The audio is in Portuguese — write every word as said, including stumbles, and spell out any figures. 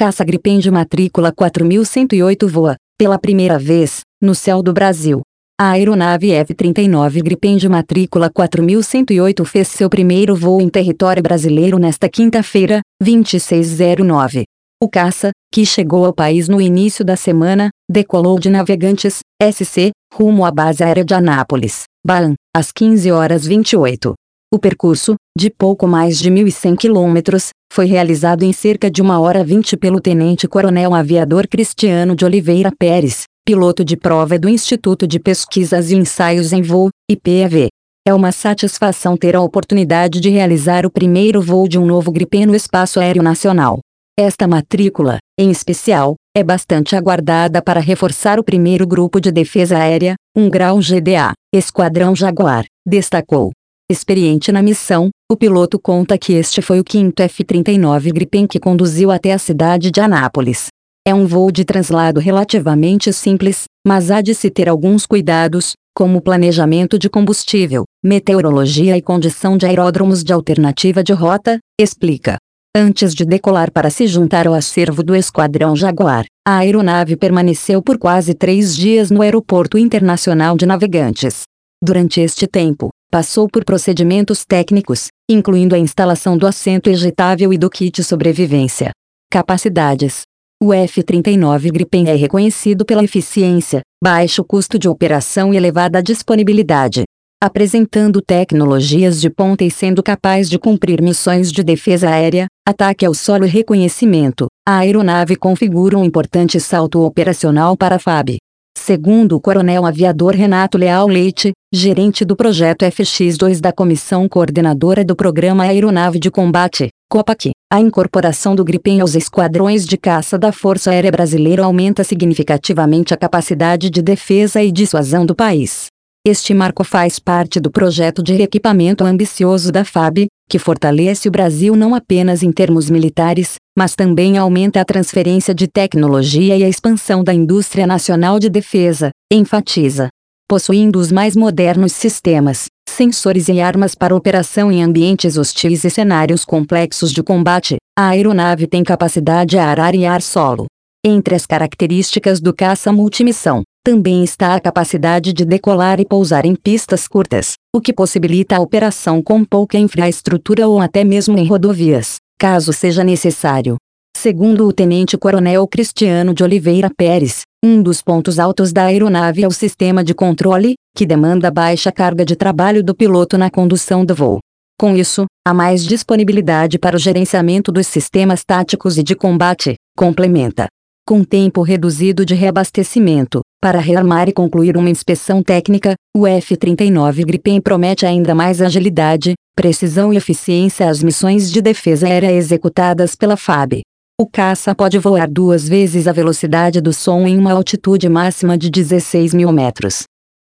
Caça Gripen de matrícula quatro mil cento e oito voa, pela primeira vez, no céu do Brasil. A aeronave F trinta e nove Gripen de matrícula quatro mil cento e oito fez seu primeiro voo em território brasileiro nesta quinta-feira, vinte e seis de nove. O caça, que chegou ao país no início da semana, decolou de Navegantes, S C, rumo à base aérea de Anápolis, Bahia, às quinze horas e vinte e oito. O percurso, de pouco mais de mil e cem quilômetros, foi realizado em cerca de uma hora e vinte pelo tenente-coronel aviador Cristiano de Oliveira Pérez, piloto de prova do Instituto de Pesquisas e Ensaios em Voo, I P A V. É uma satisfação ter a oportunidade de realizar o primeiro voo de um novo Gripen no espaço aéreo nacional. Esta matrícula, em especial, é bastante aguardada para reforçar o primeiro grupo de defesa aérea, um grau G D A, Esquadrão Jaguar, destacou. Experiente na missão, o piloto conta que este foi o quinto F trinta e nove Gripen que conduziu até a cidade de Anápolis. É um voo de translado relativamente simples, mas há de se ter alguns cuidados, como planejamento de combustível, meteorologia e condição de aeródromos de alternativa de rota, explica. Antes de decolar para se juntar ao acervo do Esquadrão Jaguar, a aeronave permaneceu por quase três dias no Aeroporto Internacional de Navegantes. Durante este tempo, passou por procedimentos técnicos, incluindo a instalação do assento ejetável e do kit sobrevivência. Capacidades. O F trinta e nove Gripen é reconhecido pela eficiência, baixo custo de operação e elevada disponibilidade, apresentando tecnologias de ponta e sendo capaz de cumprir missões de defesa aérea, ataque ao solo e reconhecimento. A aeronave configura um importante salto operacional para a F A B. Segundo o coronel aviador Renato Leal Leite, gerente do projeto F X dois da Comissão Coordenadora do Programa Aeronave de Combate, COPAC, a incorporação do Gripen aos esquadrões de caça da Força Aérea Brasileira aumenta significativamente a capacidade de defesa e dissuasão do país. Este marco faz parte do projeto de reequipamento ambicioso da F A B, que fortalece o Brasil não apenas em termos militares, mas também aumenta a transferência de tecnologia e a expansão da indústria nacional de defesa, enfatiza. Possuindo os mais modernos sistemas, sensores e armas para operação em ambientes hostis e cenários complexos de combate, a aeronave tem capacidade ar-ar e ar-solo. Entre as características do caça multimissão, também está a capacidade de decolar e pousar em pistas curtas, o que possibilita a operação com pouca infraestrutura ou até mesmo em rodovias, caso seja necessário. Segundo o tenente-coronel Cristiano de Oliveira Pérez, um dos pontos altos da aeronave é o sistema de controle, que demanda baixa carga de trabalho do piloto na condução do voo. Com isso, há mais disponibilidade para o gerenciamento dos sistemas táticos e de combate, complementa. Com tempo reduzido de reabastecimento, para rearmar e concluir uma inspeção técnica, o F trinta e nove Gripen promete ainda mais agilidade, precisão e eficiência às missões de defesa aérea executadas pela F A B. O caça pode voar duas vezes a velocidade do som em uma altitude máxima de dezesseis mil metros.